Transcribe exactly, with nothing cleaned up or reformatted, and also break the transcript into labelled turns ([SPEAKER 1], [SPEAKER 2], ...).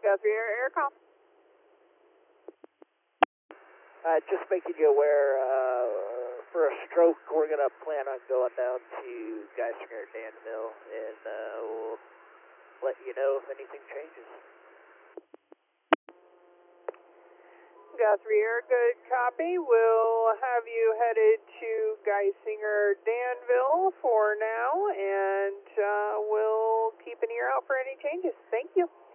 [SPEAKER 1] Guthrie Air, Aircom.
[SPEAKER 2] Uh, just making you aware, uh, for a stroke, we're going to plan on going down to Geisinger, Danville, and uh, we'll let you know if anything changes.
[SPEAKER 1] Guthrie Air, good copy. We'll have you headed to Geisinger, Danville for now, and uh, we'll keep an ear out for any changes. Thank you.